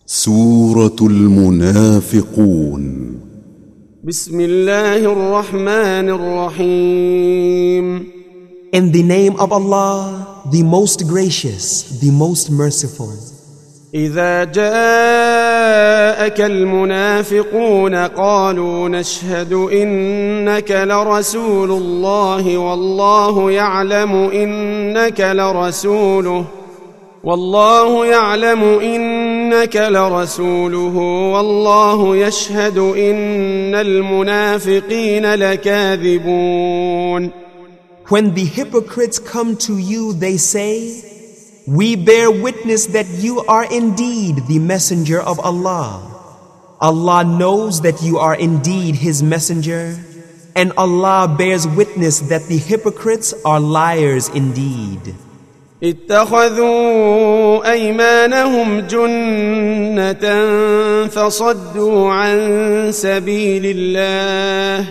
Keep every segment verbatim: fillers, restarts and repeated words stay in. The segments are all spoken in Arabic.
سورة المنافقون. بسم الله الرحمن الرحيم. In the name of Allah, the most gracious, the most merciful. إذا جاءك المنافقون قالوا نشهد إنك لرسول الله والله يعلم إنك لرسوله والله يعلم إنك لرسوله والله يشهد إن المنافقين لكاذبون. When the hypocrites come to you, they say, "We bear witness that you are indeed the messenger of Allah. Allah knows that you are indeed His messenger, and Allah bears witness that the hypocrites are liars indeed." اتخذوا أيمانهم جنة فصدوا عن سبيل الله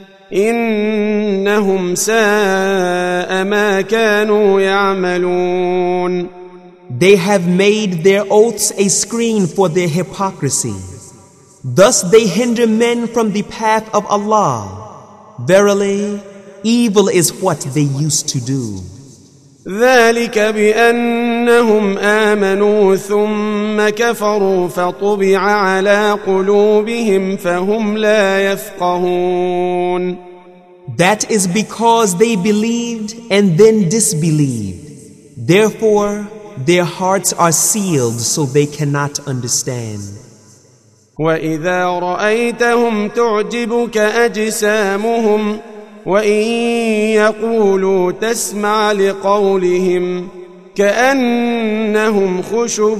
إنهم ساء ما كانوا يعملون. They have made their oaths a screen for their hypocrisy. Thus they hinder men from the path of Allah. Verily, evil is what they used to do. ذلك بأنهم آمنوا ثم كفروا فطبع على قلوبهم فهم لا يفقهون. That is because they believed and then disbelieved. Therefore, their hearts are sealed so they cannot understand. وإذا رأيتهم تعجبك أجسامهم وإن يقولوا تسمع لقولهم كأنهم خشب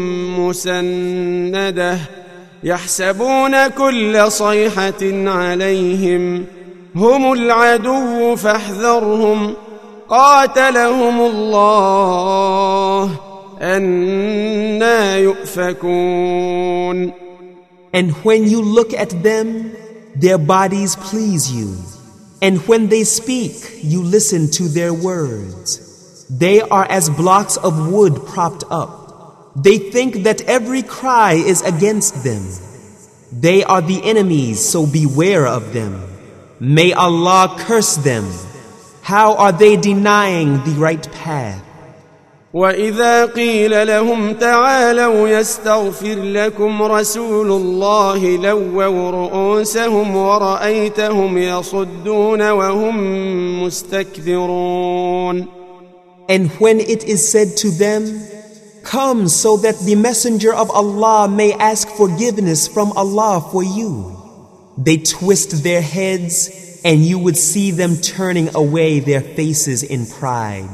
مسندة يحسبون كل صيحة عليهم هم العدو فاحذرهم قاتلهم الله أنى يؤفكون. And when you look at them, their bodies please you. And when they speak, you listen to their words. They are as blocks of wood propped up. They think that every cry is against them. They are the enemies, so beware of them. May Allah curse them. How are they denying the right path? وإذا قيل لهم تعالوا يستغفر لكم رسول الله لووا رؤوسهم ورأيتهم يصدون وهم مستكبرون. And when it is said to them, "Come so that the messenger of Allah may ask forgiveness from Allah for you," they twist their heads and you would see them turning away their faces in pride.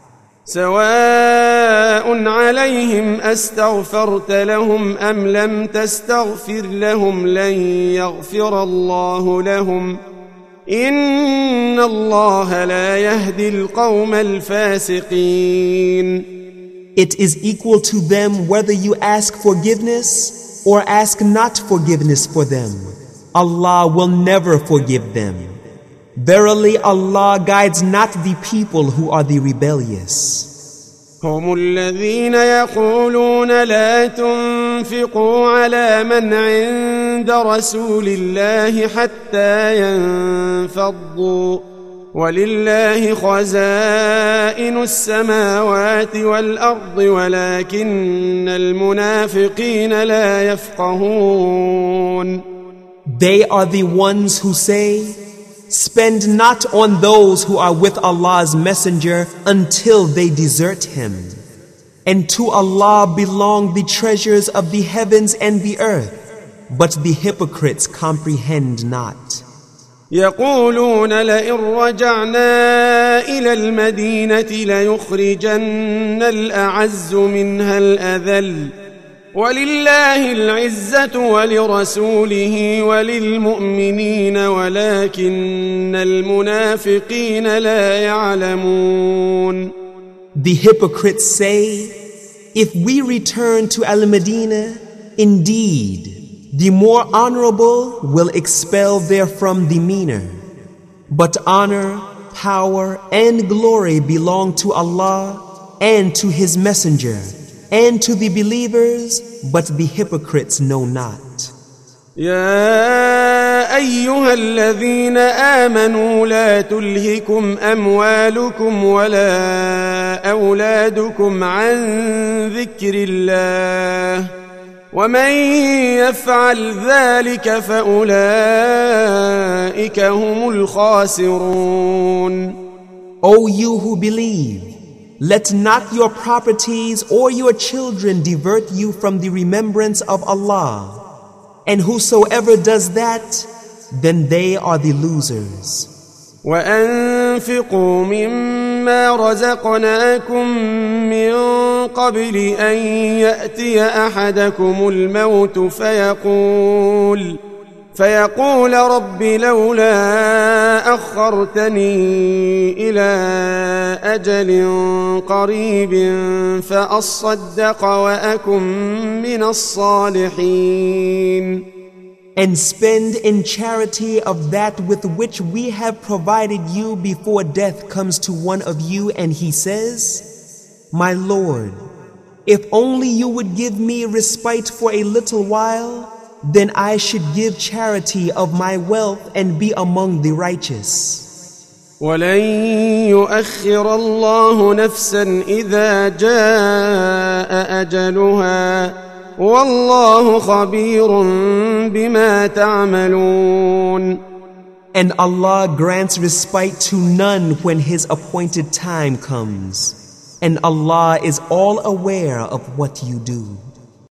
سواء عليهم أستغفرت لهم أم لم تستغفر لهم لن يغفر الله لهم إن الله لا يهدي القوم الفاسقين. It is equal to them whether you ask forgiveness or ask not forgiveness for them. Allah will never forgive them. Verily, Allah guides not the people who are the rebellious. هم الذين يقولون لا تنفقوا على من عند رسول الله حتى ينفضوا ولله خزائن السماوات والأرض ولكن المنافقين لا يفقهون. They are the ones who say, "Spend not on those who are with Allah's messenger until they desert him. And to Allah belong the treasures of the heavens and the earth, but the hypocrites comprehend not." يقولون لئن رجعنا إلى المدينة ليخرجن الأعز منها الأذل ولله العزة ولرسوله وللمؤمنين ولكن المنافقين لا يعلمون. The hypocrites say, "If we return to Al-Medina, indeed, the more honorable will expel therefrom the meaner. But honor, power, and glory belong to Allah and to His Messenger, and to the believers, but the hypocrites know not. يا أيها الذين آمنوا لا تلهكم أموالكم ولا أولادكم عن ذكر الله ومن يفعل ذلك فأولئك هم الخاسرون. O you who believe, let not your properties or your children divert you from the remembrance of Allah. And whosoever does that, then they are the losers. وأنفقوا مما رزقناكم من قبل أن يأتي أحدكم الموت فيقول فيقول رب لولا أخرتني إلى أجل قريب فأصدق وأكن من الصالحين. And spend in charity of that with which we have provided you before death comes to one of you and he says, My Lord, if only you would give me respite for a little while, then I should give charity of my wealth and be among the righteous. ولن يؤخر الله نفسا إذا جاء أجلها والله خبير بما تعملون. And Allah grants respite to none when His appointed time comes. And Allah is all aware of what you do.